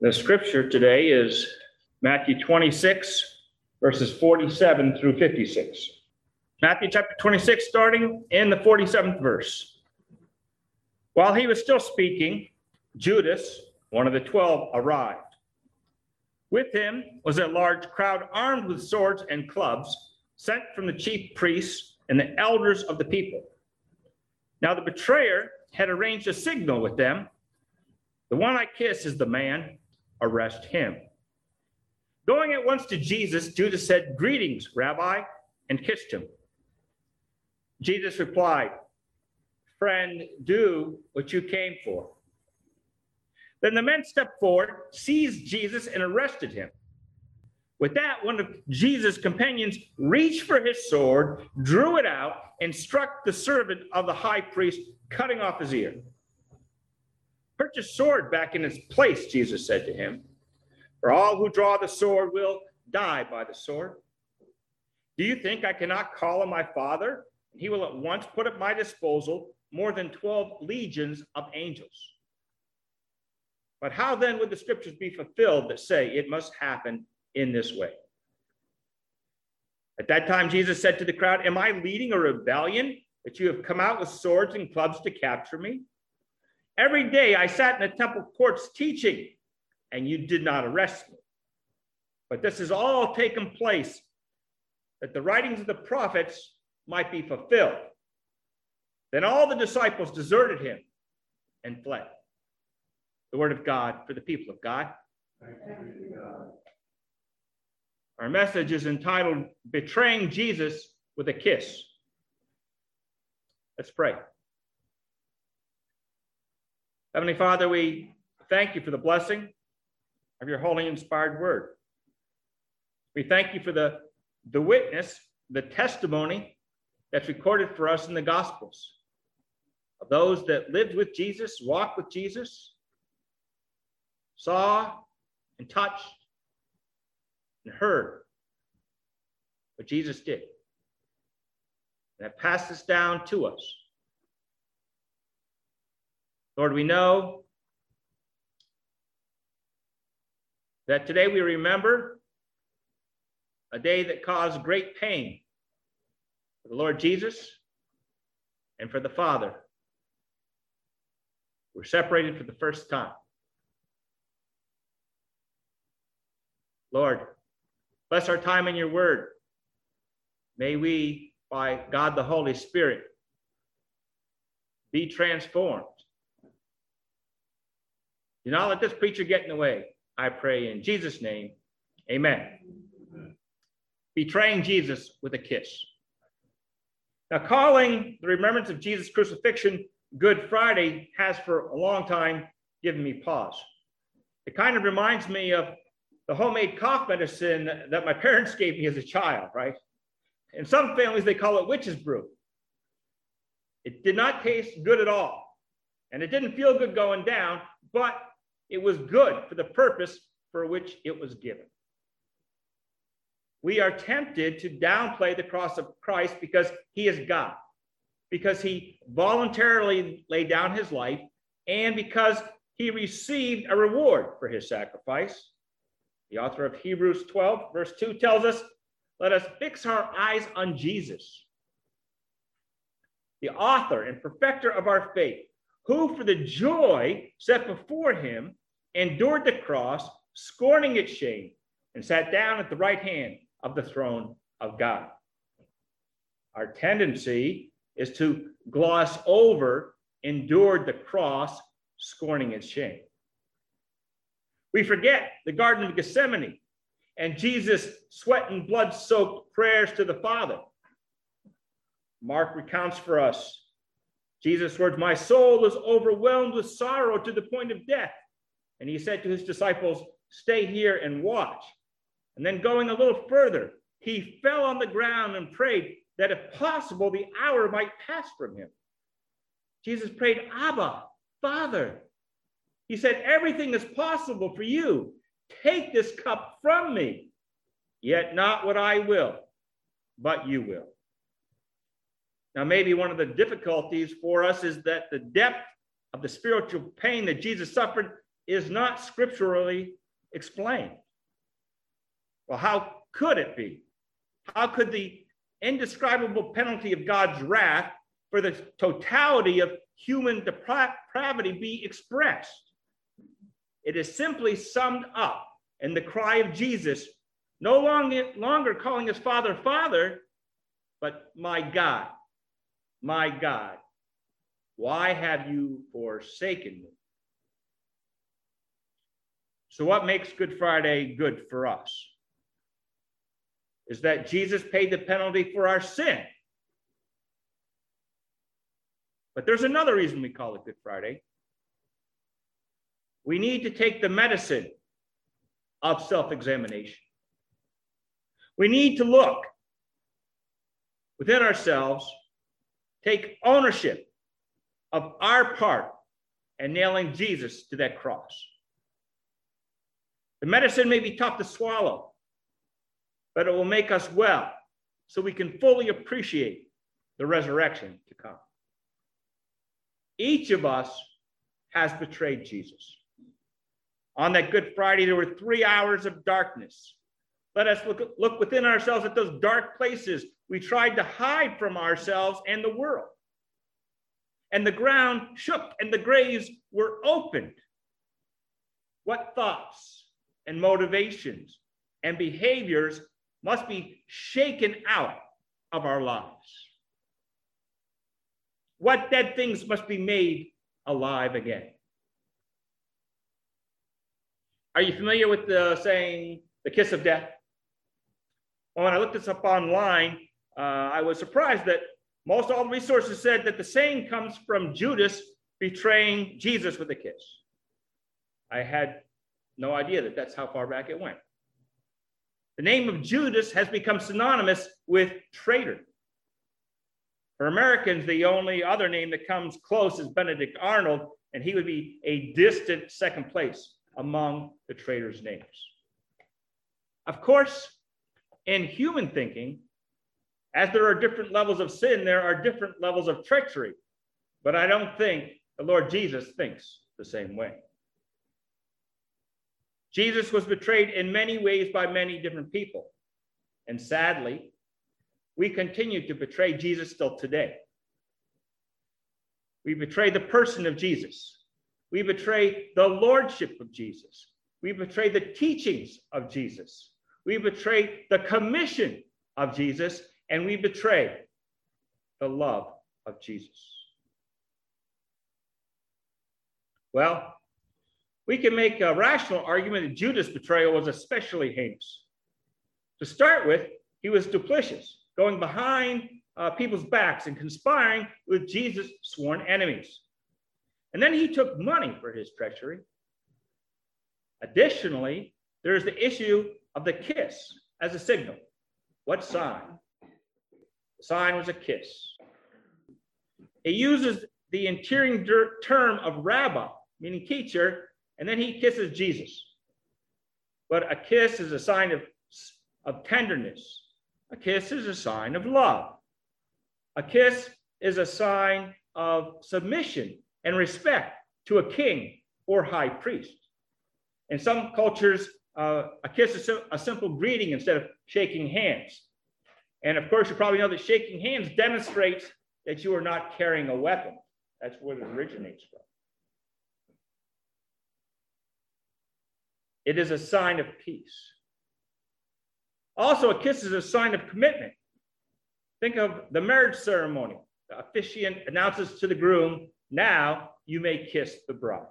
The scripture today is Matthew 26, verses 47 through 56. Matthew chapter 26, starting in the 47th verse. While he was still speaking, Judas, one of the 12, arrived. With him was a large crowd armed with swords and clubs, sent from the chief priests and the elders of the people. Now the betrayer had arranged a signal with them. The one I kiss is the man, arrest him. Going at once to Jesus, Judas said, "Greetings, Rabbi," and kissed him. Jesus replied, "Friend, do what you came for." Then the men stepped forward, seized Jesus, and arrested him. With that, one of Jesus' companions reached for his sword, drew it out, and struck the servant of the high priest, cutting off his ear. "Put your sword back in its place," Jesus said to him, "for all who draw the sword will die by the sword. Do you think I cannot call on my Father, and he will at once put at my disposal more than 12 legions of angels? But how then would the scriptures be fulfilled that say it must happen in this way?" At that time, Jesus said to the crowd, "Am I leading a rebellion that you have come out with swords and clubs to capture me? Every day I sat in the temple courts teaching, and you did not arrest me. But this has all taken place that the writings of the prophets might be fulfilled." Then all the disciples deserted him and fled. The word of God for the people of God. Thanks be to God. Our message is entitled, "Betraying Jesus with a Kiss." Let's pray. Heavenly Father, we thank you for the blessing of your holy inspired word. We thank you for the witness, the testimony that's recorded for us in the Gospels of those that lived with Jesus, walked with Jesus, saw and touched and heard what Jesus did. And that passed this down to us. Lord, we know that today we remember a day that caused great pain for the Lord Jesus and for the Father. We're separated for the first time. Lord, bless our time in your word. May we, by God the Holy Spirit, be transformed. Do not let this preacher get in the way, I pray in Jesus' name. Amen. Amen. Betraying Jesus with a kiss. Now, calling the remembrance of Jesus' crucifixion Good Friday has for a long time given me pause. It kind of reminds me of the homemade cough medicine that my parents gave me as a child, right? In some families, they call it witch's brew. It did not taste good at all, and it didn't feel good going down, but it was good for the purpose for which it was given. We are tempted to downplay the cross of Christ because he is God, because he voluntarily laid down his life, and because he received a reward for his sacrifice. The author of Hebrews 12, verse 2 tells us, "Let us fix our eyes on Jesus, the author and perfecter of our faith, who for the joy set before him endured the cross, scorning its shame, and sat down at the right hand of the throne of God." Our tendency is to gloss over endured the cross, scorning its shame. We forget the Garden of Gethsemane and Jesus' sweat and blood-soaked prayers to the Father. Mark recounts for us Jesus' words, "My soul is overwhelmed with sorrow to the point of death." And he said to his disciples, "Stay here and watch." And then going a little further, he fell on the ground and prayed that if possible, the hour might pass from him. Jesus prayed, "Abba, Father." He said, "Everything is possible for you. Take this cup from me, yet not what I will, but you will." Now, maybe one of the difficulties for us is that the depth of the spiritual pain that Jesus suffered is not scripturally explained. Well, how could it be? How could the indescribable penalty of God's wrath for the totality of human depravity be expressed? It is simply summed up in the cry of Jesus, no longer calling his Father, Father, but my God, why have you forsaken me? So what makes Good Friday good for us is that Jesus paid the penalty for our sin. But there's another reason we call it Good Friday. We need to take the medicine of self-examination. We need to look within ourselves, take ownership of our part in nailing Jesus to that cross. The medicine may be tough to swallow, but it will make us well so we can fully appreciate the resurrection to come. Each of us has betrayed Jesus. On that Good Friday, there were 3 hours of darkness. Let us look within ourselves at those dark places we tried to hide from ourselves and the world. And the ground shook and the graves were opened. What thoughts and motivations and behaviors must be shaken out of our lives? What dead things must be made alive again? Are you familiar with the saying, the kiss of death? Well, when I looked this up online, I was surprised that most all the resources said that the saying comes from Judas betraying Jesus with a kiss. I had no idea that that's how far back it went. The name of Judas has become synonymous with traitor. For Americans, the only other name that comes close is Benedict Arnold, and he would be a distant second place among the traitors' names. Of course, in human thinking, as there are different levels of sin, there are different levels of treachery. But I don't think the Lord Jesus thinks the same way. Jesus was betrayed in many ways by many different people. And sadly, we continue to betray Jesus still today. We betray the person of Jesus. We betray the lordship of Jesus. We betray the teachings of Jesus. We betray the commission of Jesus, and we betray the love of Jesus. Well, we can make a rational argument that Judas' betrayal was especially heinous. To start with, he was duplicitous, going behind people's backs and conspiring with Jesus' sworn enemies. And then he took money for his treachery. Additionally, there is the issue of the kiss as a signal. What sign? The sign was a kiss. He uses the interior term of rabbi, meaning teacher, and then he kisses Jesus. But a kiss is a sign of tenderness. A kiss is a sign of love. A kiss is a sign of submission and respect to a king or high priest. In some cultures, a kiss is a simple greeting instead of shaking hands. And of course, you probably know that shaking hands demonstrates that you are not carrying a weapon. That's where it originates from. It is a sign of peace. Also, a kiss is a sign of commitment. Think of the marriage ceremony. The officiant announces to the groom, now you may kiss the bride.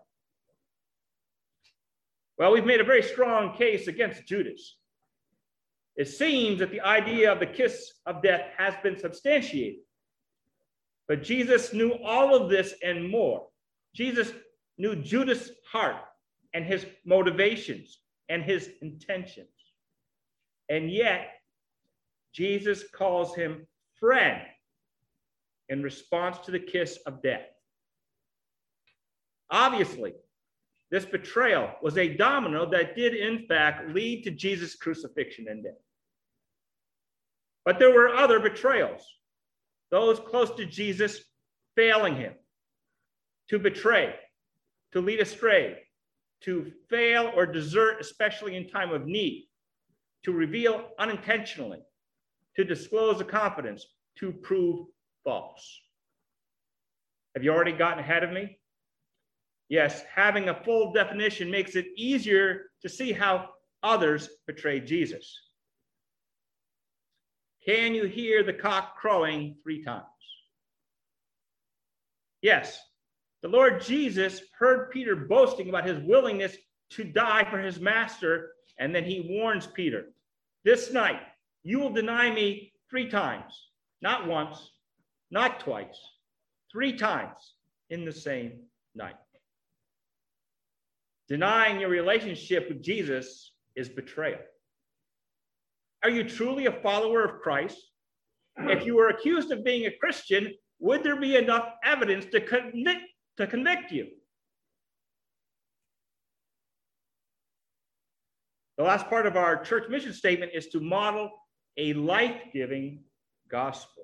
Well, we've made a very strong case against Judas. It seems that the idea of the kiss of death has been substantiated. But Jesus knew all of this and more. Jesus knew Judas' heart and his motivations and his intentions. And yet, Jesus calls him friend in response to the kiss of death. Obviously, this betrayal was a domino that did, in fact, lead to Jesus' crucifixion and death. But there were other betrayals, those close to Jesus failing him, to betray, to lead astray, to fail or desert, especially in time of need, to reveal unintentionally, to disclose a confidence, to prove false. Have you already gotten ahead of me? Yes, having a full definition makes it easier to see how others betrayed Jesus. Can you hear the cock crowing 3 times? Yes, the Lord Jesus heard Peter boasting about his willingness to die for his master, and then he warns Peter, this night you will deny me 3 times, not once, not twice, 3 times in the same night. Denying your relationship with Jesus is betrayal. Are you truly a follower of Christ? If you were accused of being a Christian, would there be enough evidence to convict you? The last part of our church mission statement is to model a life-giving gospel.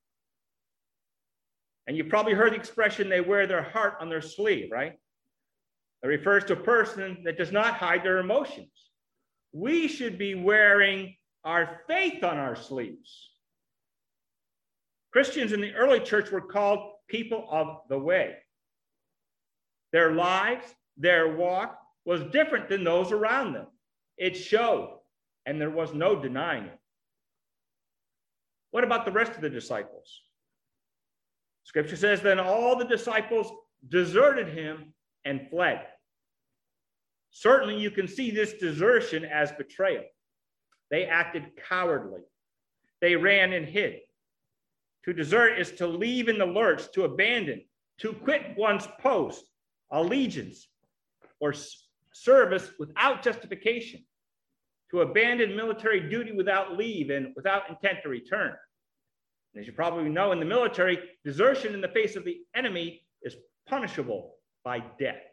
And you probably heard the expression, they wear their heart on their sleeve, right? It refers to a person that does not hide their emotions. We should be wearing our faith on our sleeves. Christians in the early church were called people of the way. Their lives, their walk was different than those around them. It showed, and there was no denying it. What about the rest of the disciples? Scripture says, then all the disciples deserted him and fled. Certainly you can see this desertion as betrayal. They acted cowardly. They ran and hid. To desert is to leave in the lurch, to abandon, to quit one's post, allegiance, or service without justification, to abandon military duty without leave and without intent to return. And as you probably know, in the military, desertion in the face of the enemy is punishable by death.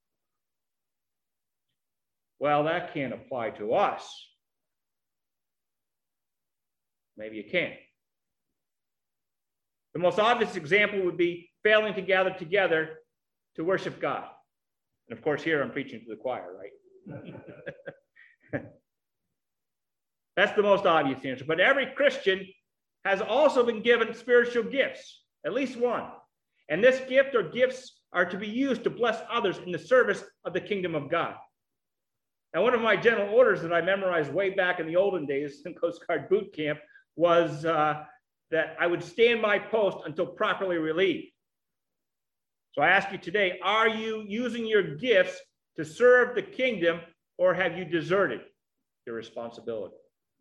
Well, that can't apply to us. Maybe it can. The most obvious example would be failing to gather together to worship God. And of course, here I'm preaching to the choir, right? That's the most obvious answer. But every Christian has also been given spiritual gifts, at least one. And this gift or gifts are to be used to bless others in the service of the kingdom of God. Now, one of my general orders that I memorized way back in the olden days in Coast Guard boot camp was that I would stand my post until properly relieved. So I ask you today, are you using your gifts to serve the kingdom, or have you deserted your responsibility?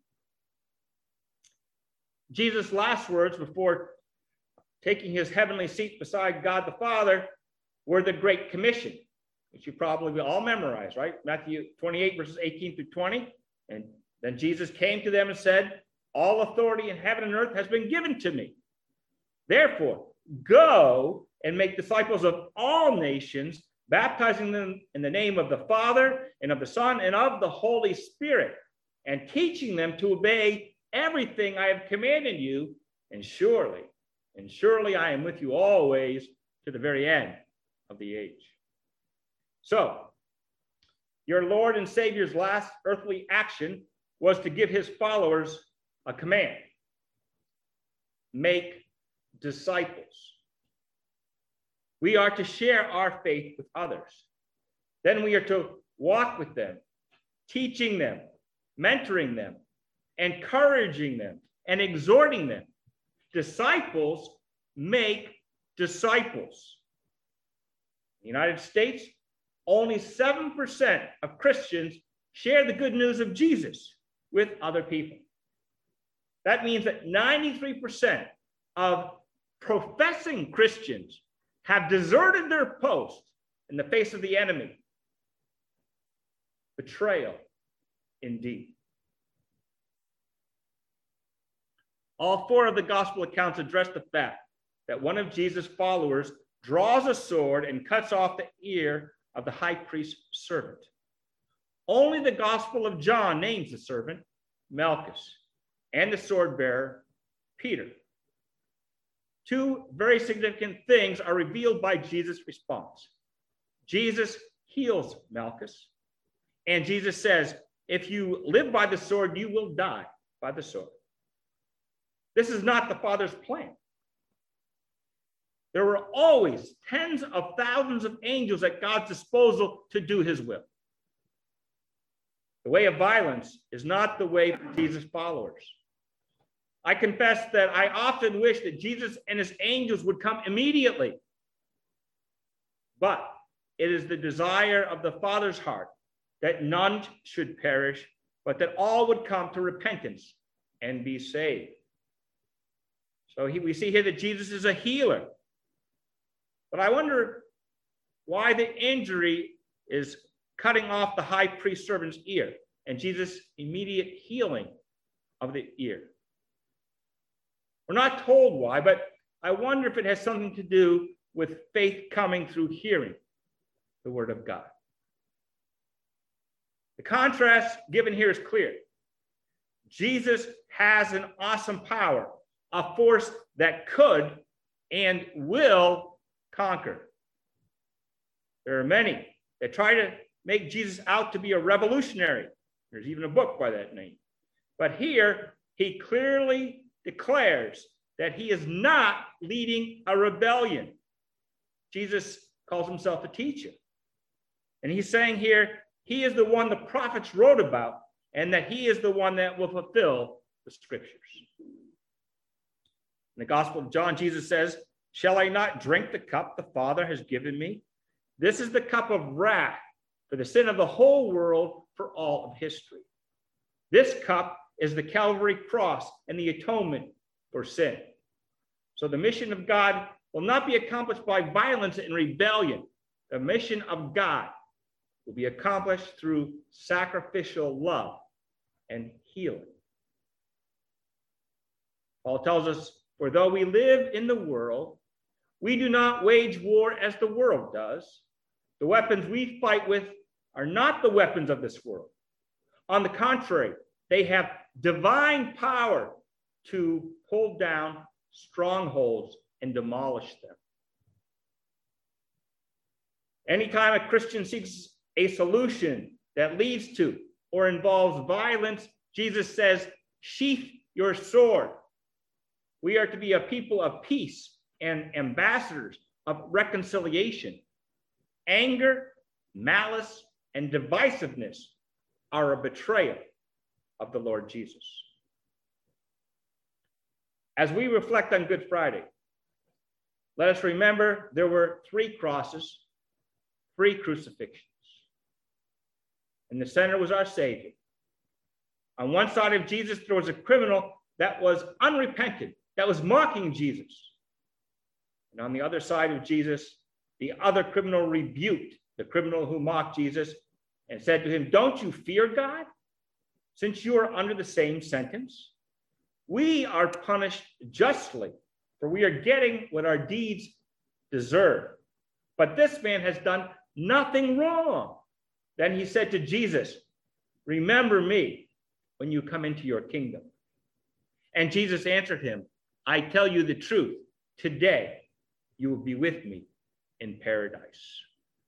Jesus' last words before taking his heavenly seat beside God the Father were the Great Commission, which you probably all memorize, right? Matthew 28, verses 18 through 20. And then Jesus came to them and said, all authority in heaven and earth has been given to me. Therefore, go and make disciples of all nations, baptizing them in the name of the Father and of the Son and of the Holy Spirit, and teaching them to obey everything I have commanded you. And surely I am with you always to the very end of the age. So, your Lord and Savior's last earthly action was to give his followers a command. Make disciples. We are to share our faith with others. Then we are to walk with them, teaching them, mentoring them, encouraging them, and exhorting them. Disciples make disciples. In the United States, only 7% of Christians share the good news of Jesus with other people. That means that 93% of professing Christians have deserted their post in the face of the enemy. Betrayal, indeed. All 4 of the gospel accounts address the fact that one of Jesus' followers draws a sword and cuts off the ear of the high priest's servant. Only the Gospel of John names the servant, Malchus, and the sword bearer, Peter. 2 very significant things are revealed by Jesus' response. Jesus heals Malchus. And Jesus says, if you live by the sword, you will die by the sword. This is not the Father's plan. There were always tens of thousands of angels at God's disposal to do his will. The way of violence is not the way for Jesus' followers. I confess that I often wish that Jesus and his angels would come immediately. But it is the desire of the Father's heart that none should perish, but that all would come to repentance and be saved. So we see here that Jesus is a healer. But I wonder why the injury is cutting off the high priest servant's ear and Jesus' immediate healing of the ear. We're not told why, but I wonder if it has something to do with faith coming through hearing the word of God. The contrast given here is clear. Jesus has an awesome power, a force that could and will conquer. There are many that try to make Jesus out to be a revolutionary. There's even a book by that name. But here, he clearly declares that he is not leading a rebellion. Jesus calls himself a teacher. And he's saying here, he is the one the prophets wrote about, and that he is the one that will fulfill the scriptures. In the Gospel of John, Jesus says, shall I not drink the cup the Father has given me? This is the cup of wrath for the sin of the whole world for all of history. This cup is the Calvary cross and the atonement for sin. So the mission of God will not be accomplished by violence and rebellion. The mission of God will be accomplished through sacrificial love and healing. Paul tells us, for though we live in the world, we do not wage war as the world does. The weapons we fight with are not the weapons of this world. On the contrary, they have divine power to pull down strongholds and demolish them. Anytime a Christian seeks a solution that leads to or involves violence, Jesus says, sheath your sword. We are to be a people of peace and ambassadors of reconciliation. Anger, malice, and divisiveness are a betrayal of the Lord Jesus. As we reflect on Good Friday, let us remember there were 3 crosses, 3 crucifixions. In the center was our Savior. On one side of Jesus, there was a criminal that was unrepentant, that was mocking Jesus. And on the other side of Jesus, the other criminal rebuked the criminal who mocked Jesus and said to him, don't you fear God, since you are under the same sentence? We are punished justly, for we are getting what our deeds deserve. But this man has done nothing wrong. Then he said to Jesus, remember me when you come into your kingdom. And Jesus answered him, I tell you the truth, today you will be with me in paradise.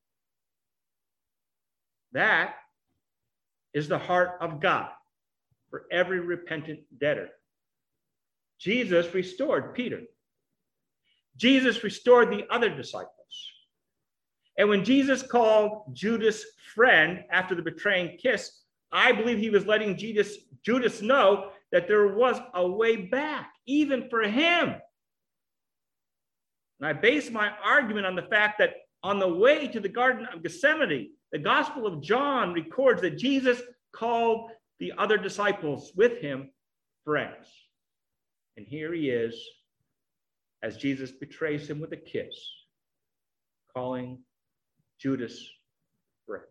That is the heart of God for every repentant debtor. Jesus restored Peter. Jesus restored the other disciples. And when Jesus called Judas friend after the betraying kiss, I believe he was letting Judas know that there was a way back, even for him. And I base my argument on the fact that on the way to the Garden of Gethsemane, the Gospel of John records that Jesus called the other disciples with him friends. And here he is, as Jesus betrays him with a kiss, calling Judas friend.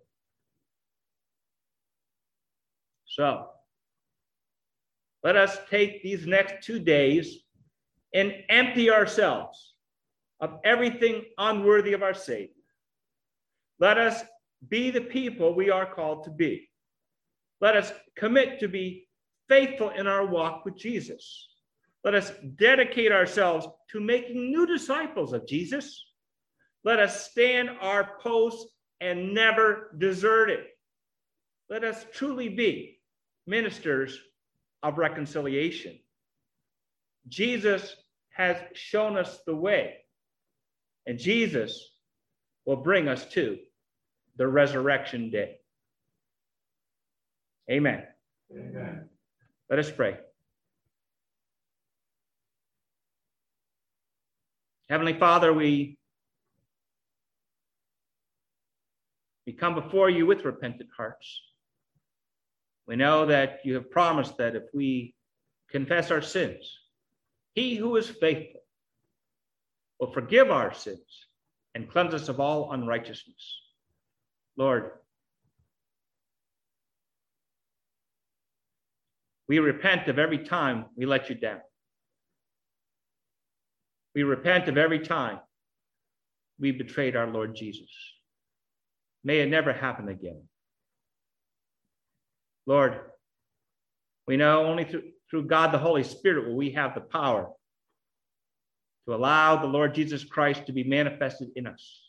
So, let us take these next 2 days and empty ourselves of everything unworthy of our Savior. Let us be the people we are called to be. Let us commit to be faithful in our walk with Jesus. Let us dedicate ourselves to making new disciples of Jesus. Let us stand our posts and never desert it. Let us truly be ministers of reconciliation. Jesus has shown us the way, and Jesus will bring us to the resurrection day. Amen. Amen. Let us pray. Heavenly Father, we come before you with repentant hearts. We know that you have promised that if we confess our sins, he who is faithful will forgive our sins and cleanse us of all unrighteousness. Lord, we repent of every time we let you down. We repent of every time we betrayed our Lord Jesus. May it never happen again. Lord, we know only through God the Holy Spirit will we have the power to allow the Lord Jesus Christ to be manifested in us.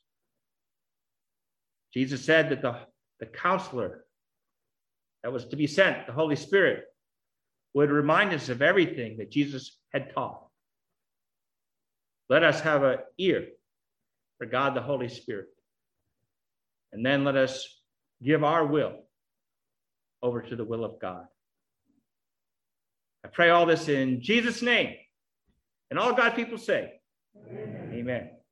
Jesus said that the counselor that was to be sent, the Holy Spirit, would remind us of everything that Jesus had taught. Let us have an ear for God the Holy Spirit. And then let us give our will over to the will of God. I pray all this in Jesus' name. And all God's people say, Amen. Amen.